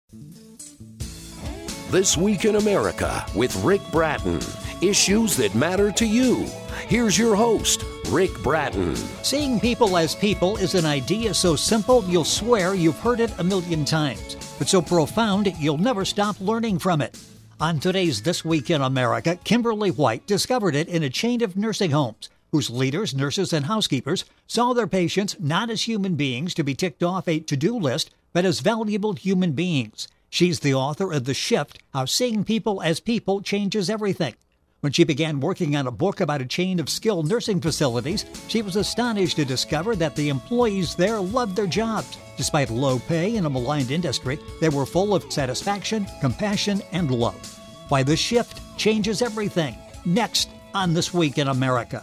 This Week in America with Rick Bratton. Issues that matter to you. Here's your host, Rick Bratton. Seeing people as people is an idea so simple you'll swear you've heard it a million times, but so profound you'll never stop learning from it. On today's This Week in America, Kimberly White discovered it in a chain of nursing homes whose leaders, nurses, and housekeepers saw their patients not as human beings to be ticked off a to-do list, but as valuable human beings. She's the author of The Shift, How Seeing People as People Changes Everything. When she began working on a book about a chain of skilled nursing facilities, she was astonished to discover that the employees there loved their jobs. Despite low pay in a maligned industry, they were full of satisfaction, compassion, and love. Why The Shift Changes Everything. Next on This Week in America.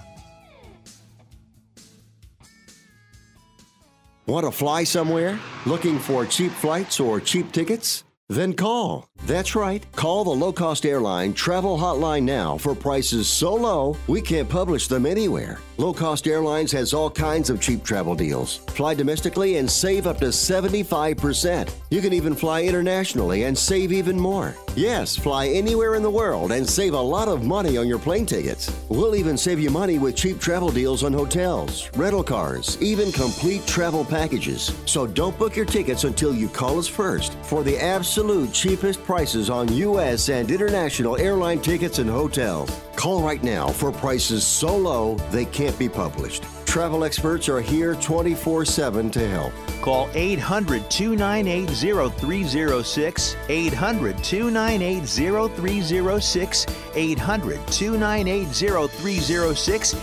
Want to fly somewhere? Looking for cheap flights or cheap tickets? Then call. That's right. Call the low-cost airline travel hotline now for prices so low we can't publish them anywhere. Low-cost airlines has all kinds of cheap travel deals. Fly domestically and save up to 75%. You can even fly internationally and save even more. Yes, fly anywhere in the world and save a lot of money on your plane tickets. We'll even save you money with cheap travel deals on hotels, rental cars, even complete travel packages. So don't book your tickets until you call us first for the absolute cheapest prices on U.S. and international airline tickets and hotels. Call right now for prices so low they can't be published. Travel experts are here 24/7 to help. Call 800-298-0306, 800-298-0306, 800-298-0306,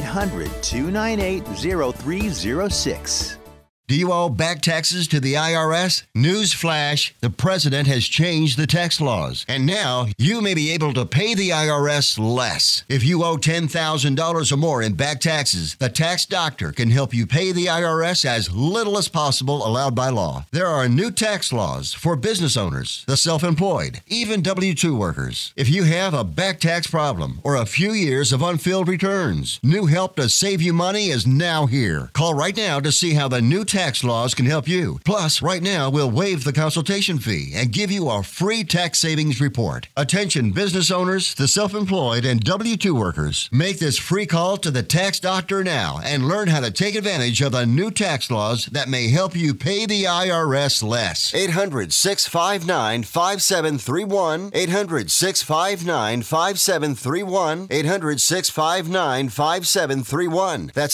800-298-0306. Do you owe back taxes to the IRS? Newsflash, the president has changed the tax laws, and now you may be able to pay the IRS less. If you owe $10,000 or more in back taxes, the tax doctor can help you pay the IRS as little as possible allowed by law. There are new tax laws for business owners, the self-employed, even W-2 workers. If you have a back tax problem or a few years of unfilled returns, new help to save you money is now here. Call right now to see how the new tax laws can help you. Plus, right now, we'll waive the consultation fee and give you a free tax savings report. Attention business owners, the self-employed, and W-2 workers. Make this free call to the tax doctor now and learn how to take advantage of the new tax laws that may help you pay the IRS less. 800-659-5731. 800-659-5731. 800-659-5731. That's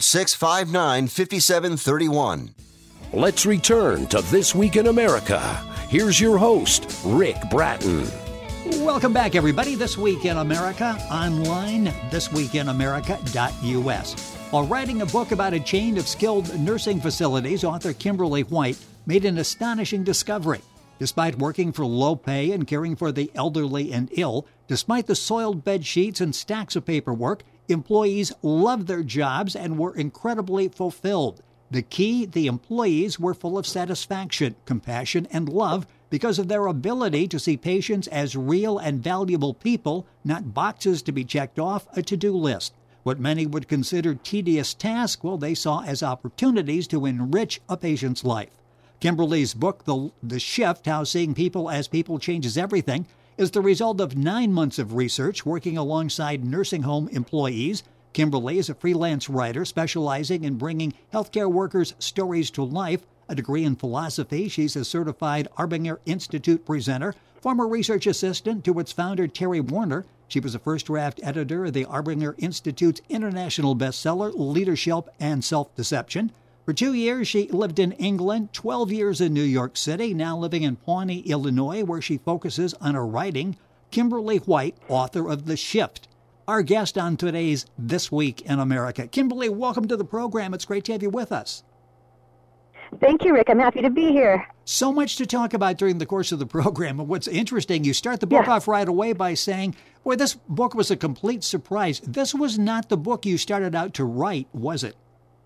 800-659-5731. Let's return to This Week in America. Here's your host, Rick Bratton. Welcome back, everybody. This Week in America, online, thisweekinamerica.us. While writing a book about a chain of skilled nursing facilities, author Kimberly White made an astonishing discovery. Despite working for low pay and caring for the elderly and ill, despite the soiled bed sheets and stacks of paperwork, employees loved their jobs and were incredibly fulfilled. The key, the employees were full of satisfaction, compassion, and love because of their ability to see patients as real and valuable people, not boxes to be checked off a to-do list. What many would consider tedious tasks, well, they saw as opportunities to enrich a patient's life. Kimberly's book, The Shift, How Seeing People as People Changes Everything, is the result of 9 months of research working alongside nursing home employees. Kimberly is a freelance writer specializing in bringing healthcare workers' stories to life. A degree in philosophy, she's a certified Arbinger Institute presenter, former research assistant to its founder, Terry Warner. She was a first draft editor of the Arbinger Institute's international bestseller, Leadership and Self-Deception. For 2 years, she lived in England, 12 years in New York City, now living in Pawnee, Illinois, where she focuses on her writing. Kimberly White, author of The Shift, our guest on today's This Week in America. Kimberly, welcome to the program. It's great to have you with us. Thank you, Rick. I'm happy to be here. So much to talk about during the course of the program. And what's interesting, you start the book off right away by saying, boy, this book was a complete surprise. This was not the book you started out to write, was it?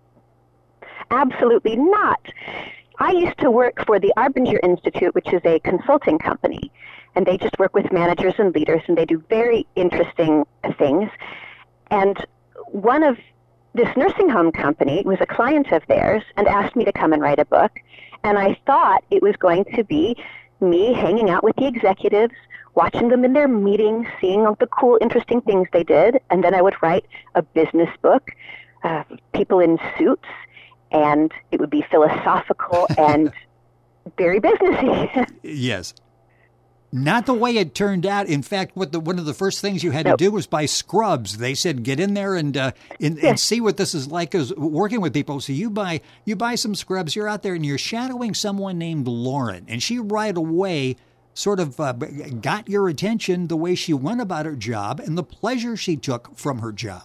Absolutely not. I used to work for the Arbinger Institute, which is a consulting company. And they just work with managers and leaders, and they do very interesting things. And one of this nursing home company was a client of theirs and asked me to come and write a book. And I thought it was going to be me hanging out with the executives, watching them in their meetings, seeing all the cool, interesting things they did, and then I would write a business book, people in suits, and it would be philosophical and very businessy. Yes. Not the way it turned out. In fact, one of the first things you had to do was buy scrubs. They said, get in there and see what this is like as working with people. So you buy some scrubs. You're out there and you're shadowing someone named Lauren, and she right away sort of got your attention the way she went about her job and the pleasure she took from her job.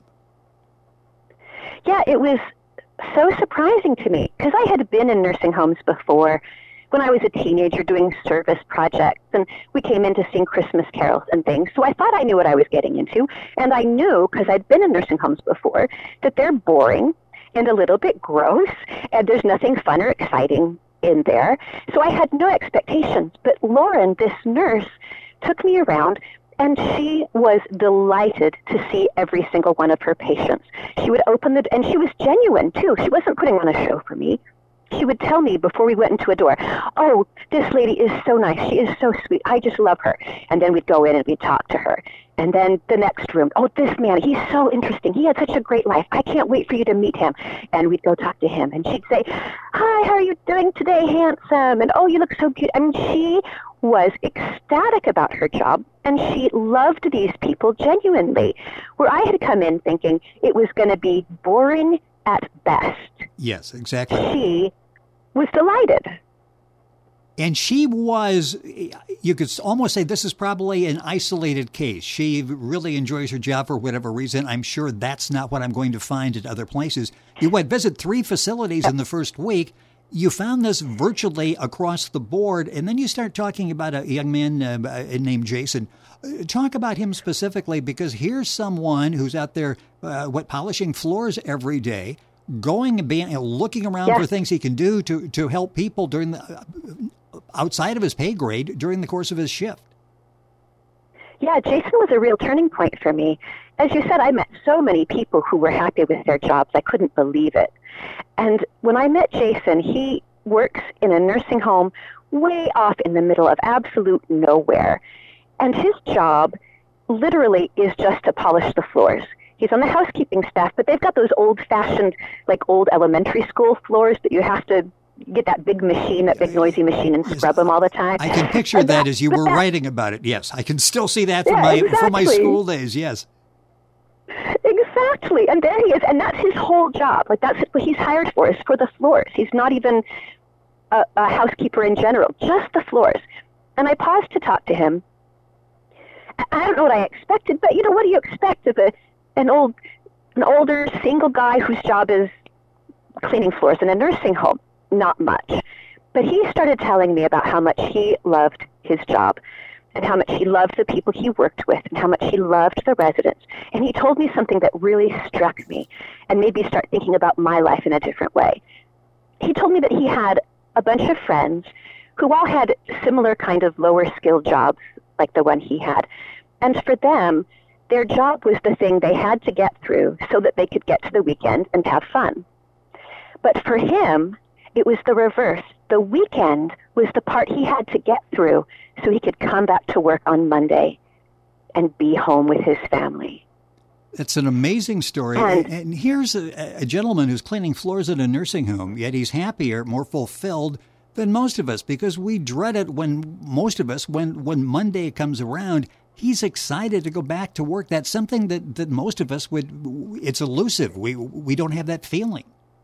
Yeah, it was so surprising to me because I had been in nursing homes before when I was a teenager doing service projects, and we came in to sing Christmas carols and things. So I thought I knew what I was getting into, and I knew, because I'd been in nursing homes before, that they're boring and a little bit gross, and there's nothing fun or exciting in there. So I had no expectations. But Lauren, this nurse, took me around, and she was delighted to see every single one of her patients. She would open and she was genuine, too. She wasn't putting on a show for me. She would tell me before we went into a door, oh, this lady is so nice. She is so sweet. I just love her. And then we'd go in and we'd talk to her. And then the next room, oh, this man, he's so interesting. He had such a great life. I can't wait for you to meet him. And we'd go talk to him. And she'd say, hi, how are you doing today, handsome? And, oh, you look so cute. I mean, she was ecstatic about her job, and she loved these people genuinely, where I had come in thinking it was going to be boring at best. Yes, exactly. She was delighted. And she was, you could almost say this is probably an isolated case. She really enjoys her job for whatever reason. I'm sure that's not what I'm going to find at other places. You went visit 3 facilities in the first week. You found this virtually across the board, and then you start talking about a young man named Jason. Talk about him specifically, because here's someone who's out there, polishing floors every day, going and looking around for things he can do to help people during outside of his pay grade during the course of his shift. Yeah, Jason was a real turning point for me. As you said, I met so many people who were happy with their jobs. I couldn't believe it. And when I met Jason, he works in a nursing home way off in the middle of absolute nowhere. And his job literally is just to polish the floors. He's on the housekeeping staff, but they've got those old-fashioned, like old elementary school floors that you have to get that big machine, that big noisy machine, and scrub them all the time. I can picture that as you were writing about it. Yes, I can still see that from my school days. Yes. Exactly. And there he is. And that's his whole job. Like, that's what he's hired for, is for the floors. He's not even a housekeeper in general, just the floors. And I paused to talk to him. I don't know what I expected, but, what do you expect of an older single guy whose job is cleaning floors in a nursing home? Not much. But he started telling me about how much he loved his job, and how much he loved the people he worked with, and how much he loved the residents. And he told me something that really struck me and made me start thinking about my life in a different way. He told me that he had a bunch of friends who all had similar kind of lower skilled jobs like the one he had. And for them, their job was the thing they had to get through so that they could get to the weekend and have fun. But for him, it was the reverse. The weekend was the part he had to get through so he could come back to work on Monday and be home with his family. It's an amazing story. And here's a gentleman who's cleaning floors at a nursing home, yet he's happier, more fulfilled than most of us, because we dread it when Monday comes around. He's excited to go back to work. That's something that most of us it's elusive. We don't have that feeling.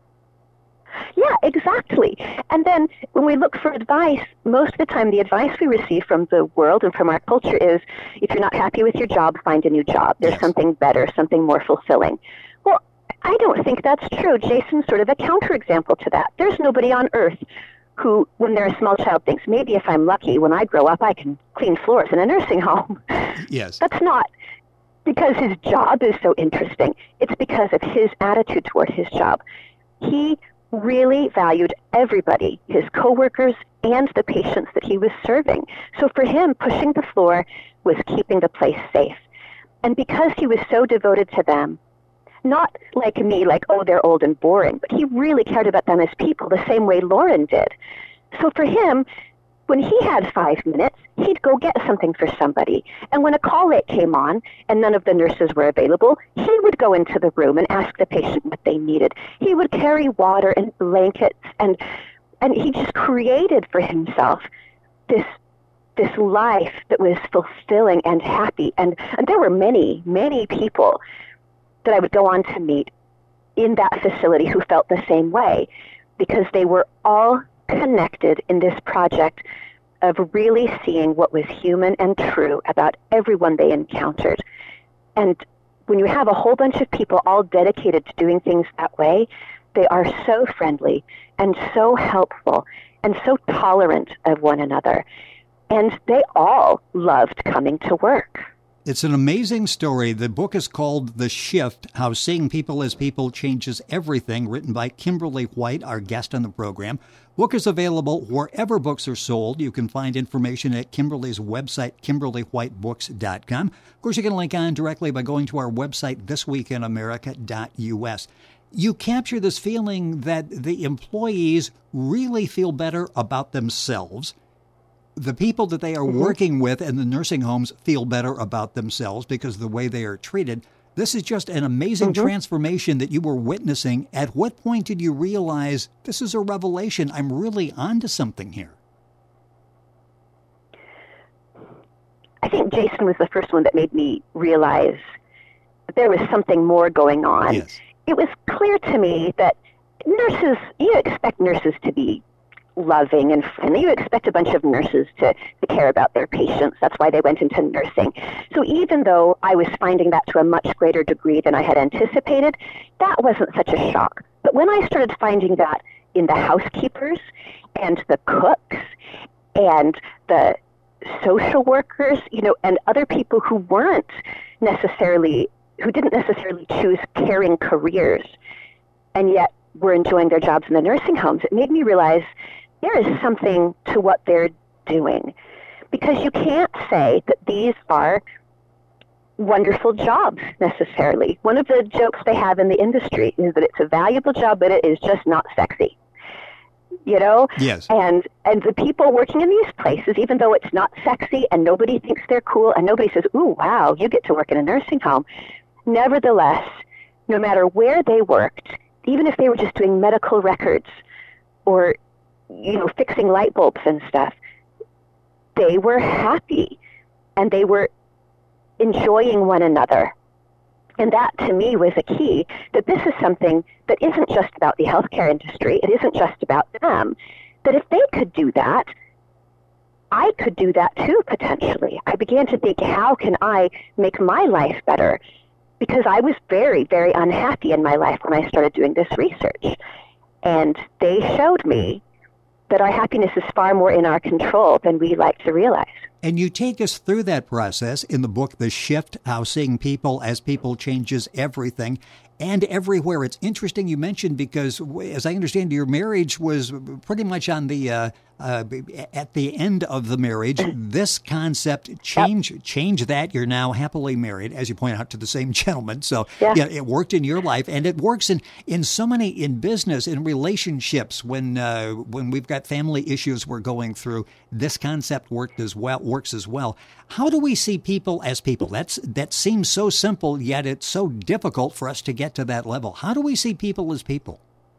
Yeah, exactly. And then when we look for advice, most of the time the advice we receive from the world and from our culture is, if you're not happy with your job, find a new job. There's something better, something more fulfilling. Well, I don't think that's true. Jason's sort of a counterexample to that. There's nobody on earth who, when they're a small child, thinks, maybe if I'm lucky, when I grow up, I can clean floors in a nursing home. Yes. That's not because his job is so interesting. It's because of his attitude toward his job. He really valued everybody, his coworkers and the patients that he was serving. So for him, pushing the floor was keeping the place safe. And because he was so devoted to them, not like me, like, oh, they're old and boring, but he really cared about them as people the same way Lauren did. So for him, when he had 5 minutes, he'd go get something for somebody. And when a call rate came on and none of the nurses were available, he would go into the room and ask the patient what they needed. He would carry water and blankets, and he just created for himself this life that was fulfilling and happy. And there were many, many people that I would go on to meet in that facility who felt the same way, because they were all connected in this project of really seeing what was human and true about everyone they encountered. And when you have a whole bunch of people all dedicated to doing things that way, they are so friendly and so helpful and so tolerant of one another. And they all loved coming to work. It's an amazing story. The book is called The Shift, How Seeing People as People Changes Everything, written by Kimberly White, our guest on the program. Book is available wherever books are sold. You can find information at Kimberly's website, KimberlyWhiteBooks.com. Of course, you can link on directly by going to our website, thisweekinamerica.us. You capture this feeling that the employees really feel better about themselves. The people that they are working with in the nursing homes feel better about themselves because of the way they are treated. This is just an amazing transformation that you were witnessing. At what point did you realize this is a revelation? I'm really onto something here. I think Jason was the first one that made me realize that there was something more going on. Yes. It was clear to me that nurses, you expect nurses to be loving and friendly. You expect a bunch of nurses to care about their patients. That's why they went into nursing. So even though I was finding that to a much greater degree than I had anticipated, that wasn't such a shock. But when I started finding that in the housekeepers and the cooks and the social workers, and other people who didn't necessarily choose caring careers and yet were enjoying their jobs in the nursing homes, it made me realize there is something to what they're doing, because you can't say that these are wonderful jobs necessarily. One of the jokes they have in the industry is that it's a valuable job, but it is just not sexy. Yes. And the people working in these places, even though it's not sexy and nobody thinks they're cool and nobody says, "Ooh, wow, you get to work in a nursing home," nevertheless, no matter where they worked, even if they were just doing medical records or fixing light bulbs and stuff, they were happy and they were enjoying one another. And that, to me, was a key, that this is something that isn't just about the healthcare industry. It isn't just about them. That if they could do that, I could do that too, potentially. I began to think, how can I make my life better? Because I was very, very unhappy in my life when I started doing this research. And they showed me that our happiness is far more in our control than we like to realize. And you take us through that process in the book, The Shift, How Seeing People as People Changes Everything. And everywhere. It's interesting you mentioned, because as I understand, your marriage was pretty much on the at the end of the marriage. This concept changed that. You're now happily married, as you point out, to the same gentleman. So yeah, it worked in your life, and it works in so many, in business, in relationships. When we've got family issues we're going through, this concept works as well. How do we see people as people? That seems so simple, yet it's so difficult for us to get to that level. How do we see people as people?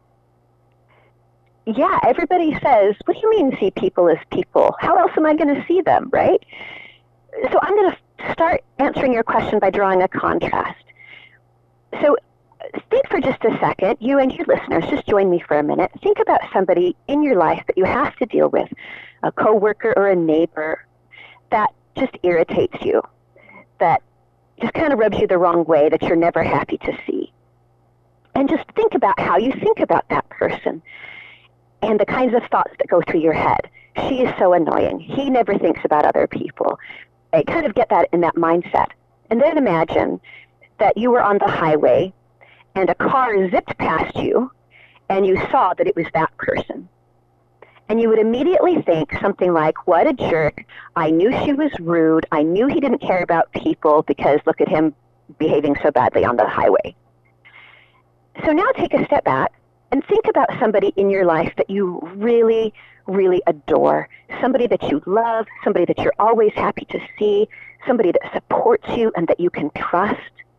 Yeah, everybody says, what do you mean see people as people? How else am I going to see them, right? So I'm going to start answering your question by drawing a contrast. So think for just a second, you and your listeners, just join me for a minute. Think about somebody in your life that you have to deal with, a coworker or a neighbor that just irritates you, that just kind of rubs you the wrong way, that you're never happy to see. And just think about how you think about that person and the kinds of thoughts that go through your head. She is so annoying. He never thinks about other people. I kind of get that in that mindset. And then imagine that you were on the highway and a car zipped past you and you saw that it was that person. And you would immediately think something like, what a jerk. I knew she was rude. I knew he didn't care about people because look at him behaving so badly on the highway. So now take a step back And think about somebody in your life that you really, really adore, somebody that you love, somebody that you're always happy to see, somebody that supports you and that you can trust.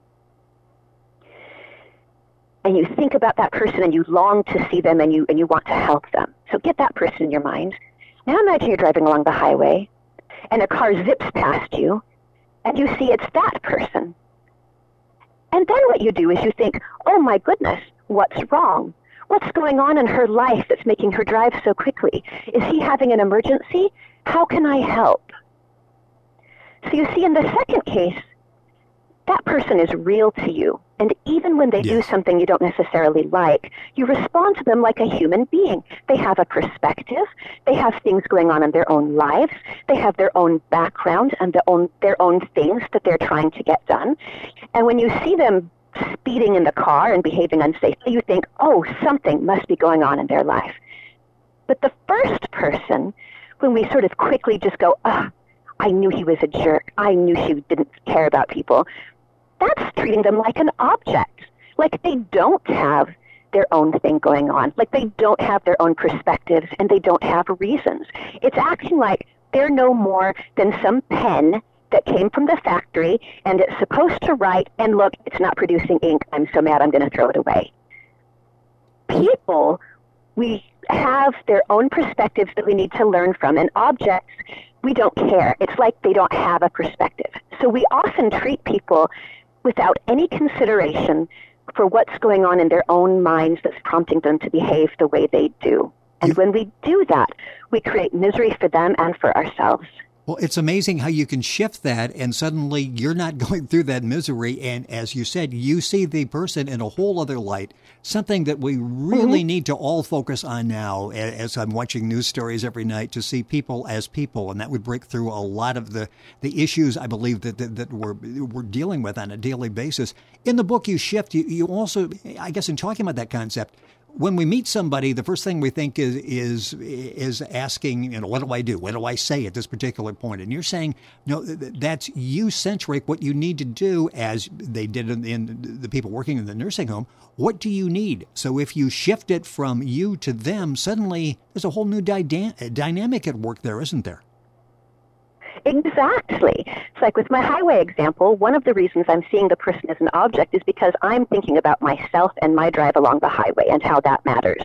And you think about that person and you long to see them and you want to help them. So get that person in your mind. Now imagine you're driving along the highway and a car zips past you and you see it's that person. And then what you do is you think, oh my goodness, what's wrong? What's going on in her life that's making her drive so quickly? Is he having an emergency? How can I help? So you see, in the second case, that person is real to you. And even when they do something you don't necessarily like, you respond to them like a human being. They have a perspective. They have things going on in their own lives. They have their own background and their own things that they're trying to get done. And when you see them speeding in the car and behaving unsafely, you think, oh, something must be going on in their life. But the first person, when we sort of quickly just go, I knew he was a jerk. I knew she didn't care about people. That's treating them like an object, like they don't have their own thing going on, like they don't have their own perspectives and they don't have reasons. It's acting like they're no more than some pen that came from the factory and it's supposed to write, and look, it's not producing ink. I'm so mad I'm going to throw it away. People, we have their own perspectives that we need to learn from, and objects, we don't care. It's like they don't have a perspective. So we often treat people without any consideration for what's going on in their own minds that's prompting them to behave the way they do. And when we do that, we create misery for them and for ourselves. Well, it's amazing how you can shift that and suddenly you're not going through that misery. And as you said, you see the person in a whole other light, something that we really need to all focus on now as I'm watching news stories every night, to see people as people. And that would break through a lot of the issues, I believe, that we're dealing with on a daily basis. In the book, you shift. You also, I guess, in talking about that concept, when we meet somebody, the first thing we think is asking, what do I do? What do I say at this particular point? And you're saying, no, that's you-centric. What you need to do, as they did in the people working in the nursing home, what do you need? So if you shift it from you to them, suddenly there's a whole new dynamic at work there, isn't there? Exactly. It's like with my highway example, one of the reasons I'm seeing the person as an object is because I'm thinking about myself and my drive along the highway and how that matters.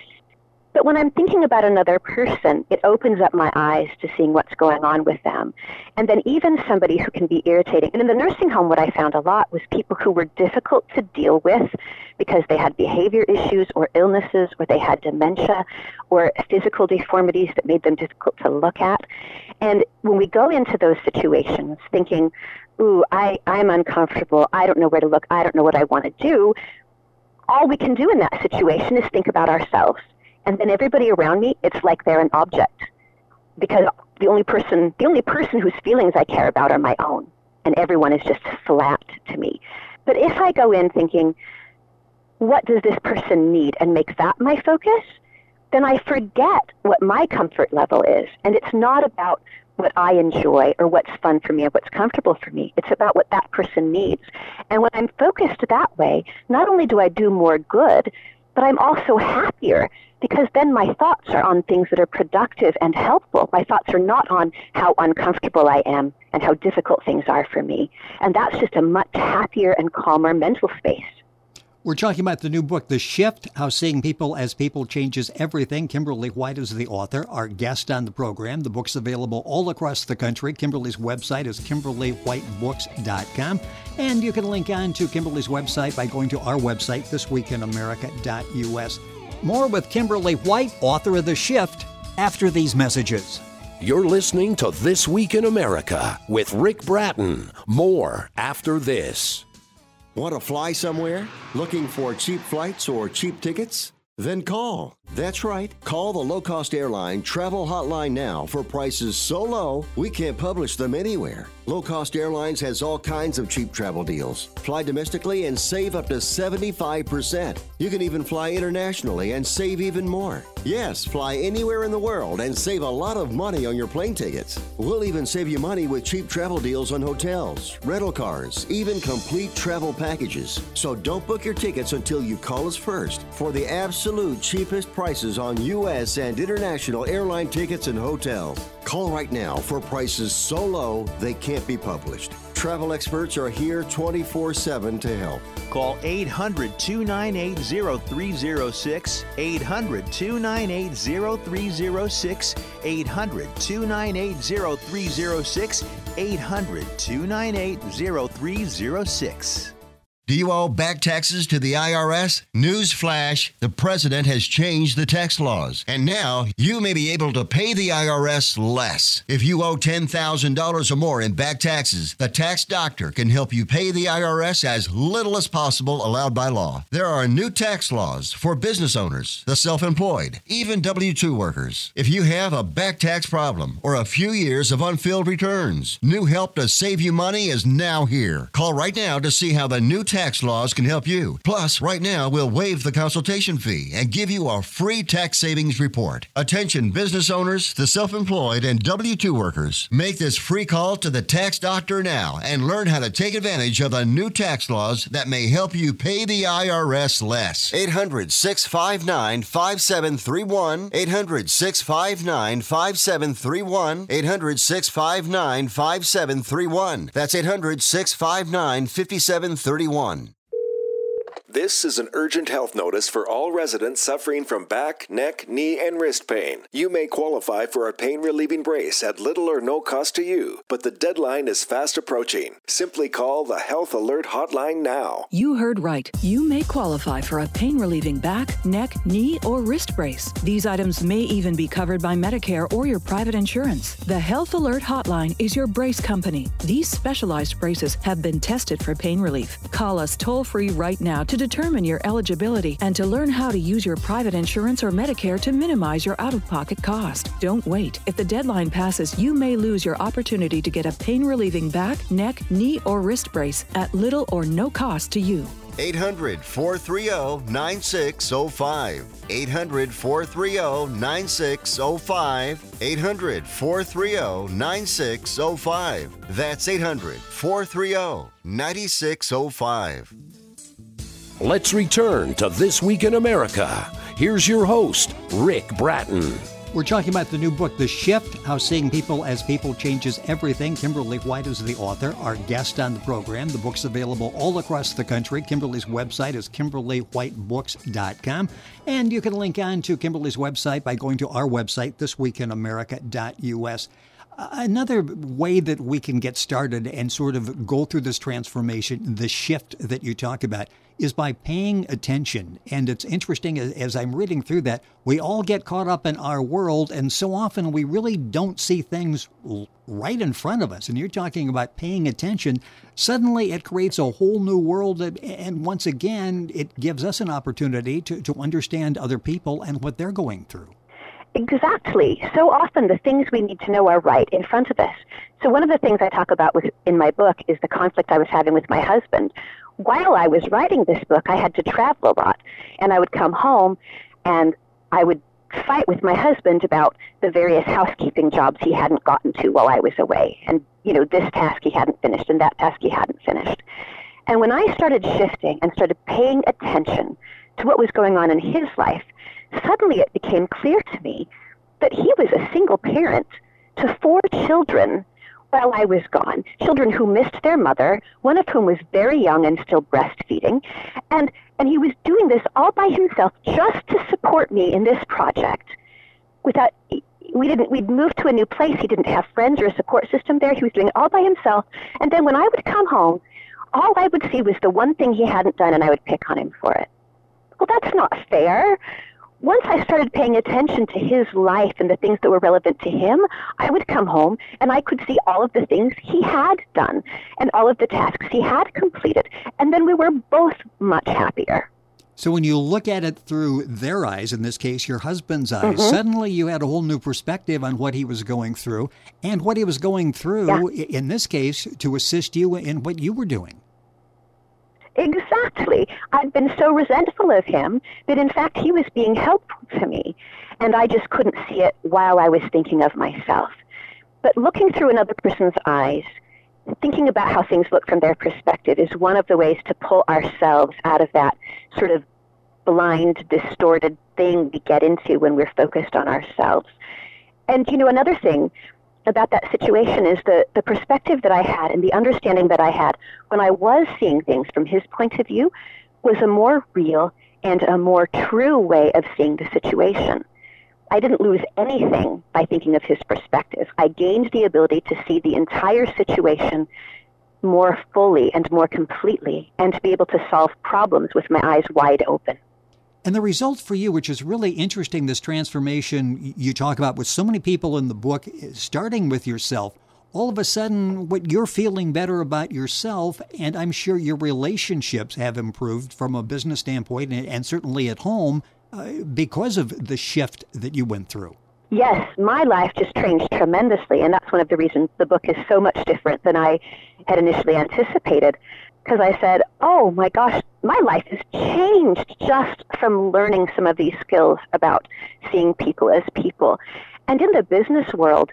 But when I'm thinking about another person, it opens up my eyes to seeing what's going on with them. And then even somebody who can be irritating. And in the nursing home, what I found a lot was people who were difficult to deal with because they had behavior issues or illnesses, or they had dementia or physical deformities that made them difficult to look at. And when we go into those situations thinking, ooh, I'm uncomfortable, I don't know where to look, I don't know what I want to do, all we can do in that situation is think about ourselves. And then everybody around me, it's like they're an object. Because the only person whose feelings I care about are my own. And everyone is just flat to me. But if I go in thinking, what does this person need, and make that my focus, then I forget what my comfort level is. And it's not about what I enjoy or what's fun for me or what's comfortable for me. It's about what that person needs. And when I'm focused that way, not only do I do more good, but I'm also happier, because then my thoughts are on things that are productive and helpful. My thoughts are not on how uncomfortable I am and how difficult things are for me. And that's just a much happier and calmer mental space. We're talking about the new book, The Shift, How Seeing People as People Changes Everything. Kimberly White is the author, our guest on the program. The book's available all across the country. Kimberly's website is KimberlyWhiteBooks.com. And you can link on to Kimberly's website by going to our website, thisweekinamerica.us. More with Kimberly White, author of The Shift, after these messages. You're listening to This Week in America with Rick Bratton. More after this. Want to fly somewhere? Looking for cheap flights or cheap tickets? Then call. That's right. Call the low-cost airline travel hotline now for prices so low we can't publish them anywhere. Low Cost Airlines has all kinds of cheap travel deals. Fly domestically and save up to 75%. You can even fly internationally and save even more. Yes, fly anywhere in the world and save a lot of money on your plane tickets. We'll even save you money with cheap travel deals on hotels, rental cars, even complete travel packages. So don't book your tickets until you call us first for the absolute cheapest prices on U.S. and international airline tickets and hotels. Call right now for prices so low they can't be published. Travel experts are here 24/7 to help. Call 800-298-0306, 800-298-0306, 800-298-0306, 800-298-0306. Do you owe back taxes to the IRS? News flash, the president has changed the tax laws, and now you may be able to pay the IRS less. If you owe $10,000 or more in back taxes, the tax doctor can help you pay the IRS as little as possible allowed by law. There are new tax laws for business owners, the self-employed, even W-2 workers. If you have a back tax problem or a few years of unfilled returns, new help to save you money is now here. Call right now to see how the new tax laws can help you. Plus, right now, we'll waive the consultation fee and give you a free tax savings report. Attention business owners, the self-employed, and W-2 workers. Make this free call to the tax doctor now and learn how to take advantage of the new tax laws that may help you pay the IRS less. 800-659-5731. 800-659-5731. 800-659-5731. That's 800-659-5731. This is an urgent health notice for all residents suffering from back, neck, knee, and wrist pain. You may qualify for a pain-relieving brace at little or no cost to you, but the deadline is fast approaching. Simply call the Health Alert Hotline now. You heard right. You may qualify for a pain-relieving back, neck, knee, or wrist brace. These items may even be covered by Medicare or your private insurance. The Health Alert Hotline is your brace company. These specialized braces have been tested for pain relief. Call us toll-free right now to determine your eligibility and to learn how to use your private insurance or Medicare to minimize your out-of-pocket cost. Don't wait. If the deadline passes, you may lose your opportunity to get a pain-relieving back, neck, knee, or wrist brace at little or no cost to you. 800-430-9605. 800-430-9605. 800-430-9605. That's 800-430-9605. Let's return to This Week in America. Here's your host, Rick Bratton. We're talking about the new book, The Shift, How Seeing People as People Changes Everything. Kimberly White is the author, our guest on the program. The book's available all across the country. Kimberly's website is KimberlyWhiteBooks.com. And you can link on to Kimberly's website by going to our website, thisweekinamerica.us. Another way that we can get started and sort of go through this transformation, the shift that you talk about, is by paying attention. And it's interesting, as I'm reading through that, we all get caught up in our world, and so often we really don't see things right in front of us. And you're talking about paying attention. Suddenly it creates a whole new world, and once again, it gives us an opportunity to understand other people and what they're going through. Exactly. So often the things we need to know are right in front of us. So one of the things I talk about in my book is the conflict I was having with my husband. While I was writing this book, I had to travel a lot, and I would come home and I would fight with my husband about the various housekeeping jobs he hadn't gotten to while I was away. And, this task he hadn't finished and that task he hadn't finished. And when I started shifting and started paying attention to what was going on in his life, suddenly it became clear to me that he was a single parent to 4 children while I was gone. Children who missed their mother, one of whom was very young and still breastfeeding. And he was doing this all by himself just to support me in this project. We'd moved to a new place. He didn't have friends or a support system there. He was doing it all by himself. And then when I would come home, all I would see was the one thing he hadn't done, and I would pick on him for it. Well, that's not fair. Once I started paying attention to his life and the things that were relevant to him, I would come home and I could see all of the things he had done and all of the tasks he had completed. And then we were both much happier. So when you look at it through their eyes, in this case, your husband's eyes, suddenly you had a whole new perspective on what he was going through and what he was going through, in this case, to assist you in what you were doing. Exactly. actually, I'd been so resentful of him that, in fact, he was being helpful to me. And I just couldn't see it while I was thinking of myself. But looking through another person's eyes, thinking about how things look from their perspective is one of the ways to pull ourselves out of that sort of blind, distorted thing we get into when we're focused on ourselves. And, another thing about that situation is the perspective that I had and the understanding that I had when I was seeing things from his point of view was a more real and a more true way of seeing the situation. I didn't lose anything by thinking of his perspective. I gained the ability to see the entire situation more fully and more completely and to be able to solve problems with my eyes wide open. And the result for you, which is really interesting, this transformation you talk about with so many people in the book, starting with yourself, all of a sudden what you're feeling better about yourself, and I'm sure your relationships have improved from a business standpoint and certainly at home because of the shift that you went through. Yes, my life just changed tremendously, and that's one of the reasons the book is so much different than I had initially anticipated. Because I said, oh my gosh, my life has changed just from learning some of these skills about seeing people as people. And in the business world,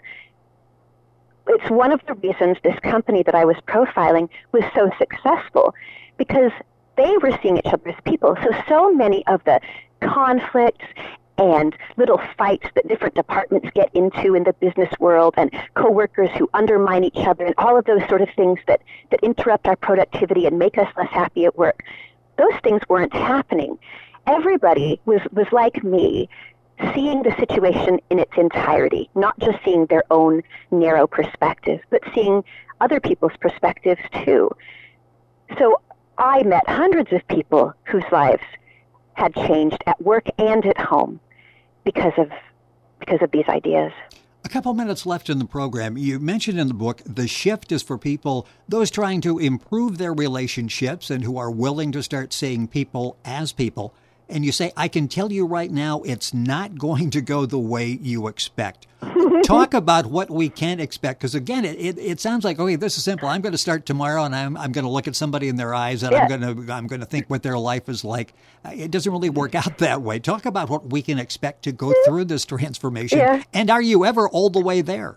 it's one of the reasons this company that I was profiling was so successful, because they were seeing each other as people. So many of the conflicts and little fights that different departments get into in the business world, and coworkers who undermine each other, and all of those sort of things that interrupt our productivity and make us less happy at work, those things weren't happening. Everybody was like me, seeing the situation in its entirety, not just seeing their own narrow perspective, but seeing other people's perspectives too. So I met hundreds of people whose lives had changed at work and at home because of these ideas. A couple minutes left in the program. You mentioned in the book the shift is for people, those trying to improve their relationships and who are willing to start seeing people as people. And you say, I can tell you right now, it's not going to go the way you expect. Talk about what we can expect, because again, it sounds like, okay, this is simple. I'm going to start tomorrow, and I'm going to look at somebody in their eyes, and I'm going to think what their life is like. It doesn't really work out that way. Talk about what we can expect to go through this transformation. Yeah. And are you ever all the way there?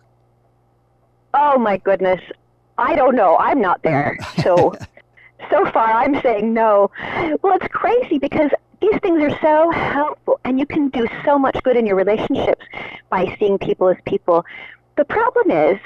Oh my goodness, I don't know. I'm not there. So far, I'm saying no. Well, it's crazy because these things are so helpful, and you can do so much good in your relationships by seeing people as people. The problem is,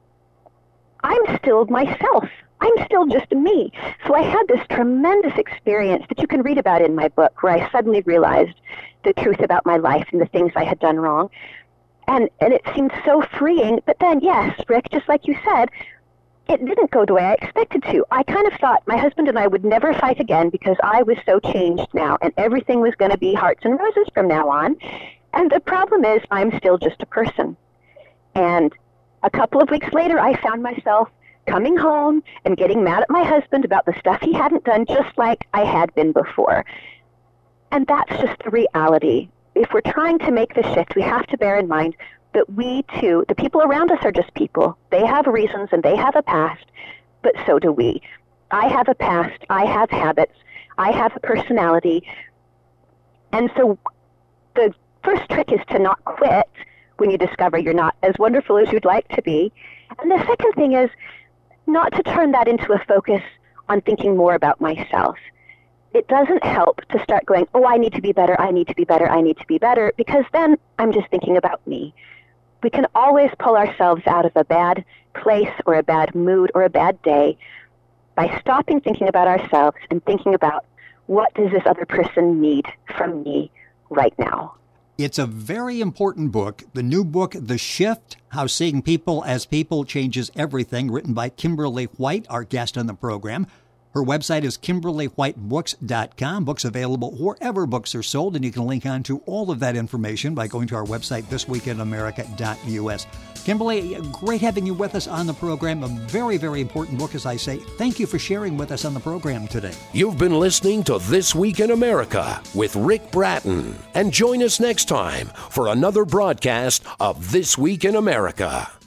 I'm still myself. I'm still just me. So I had this tremendous experience that you can read about in my book, where I suddenly realized the truth about my life and the things I had done wrong. And it seemed so freeing. But then, yes, Rick, just like you said, it didn't go the way I expected to. I kind of thought my husband and I would never fight again because I was so changed now, and everything was going to be hearts and roses from now on. And the problem is, I'm still just a person. And a couple of weeks later, I found myself coming home and getting mad at my husband about the stuff he hadn't done, just like I had been before. And that's just the reality. If we're trying to make the shift, we have to bear in mind that we too, the people around us are just people. They have reasons and they have a past, but so do we. I have a past, I have habits, I have a personality. And so the first trick is to not quit when you discover you're not as wonderful as you'd like to be. And the second thing is not to turn that into a focus on thinking more about myself. It doesn't help to start going, oh, I need to be better, I need to be better, I need to be better, because then I'm just thinking about me. We can always pull ourselves out of a bad place or a bad mood or a bad day by stopping thinking about ourselves and thinking about, what does this other person need from me right now? It's a very important book. The new book, The Shift, How Seeing People as People Changes Everything, written by Kimberly White, our guest on the program. Her website is KimberlyWhiteBooks.com. Books available wherever books are sold, and you can link on to all of that information by going to our website, thisweekinamerica.us. Kimberly, great having you with us on the program. A very, very important book, as I say. Thank you for sharing with us on the program today. You've been listening to This Week in America with Rick Bratton. And join us next time for another broadcast of This Week in America.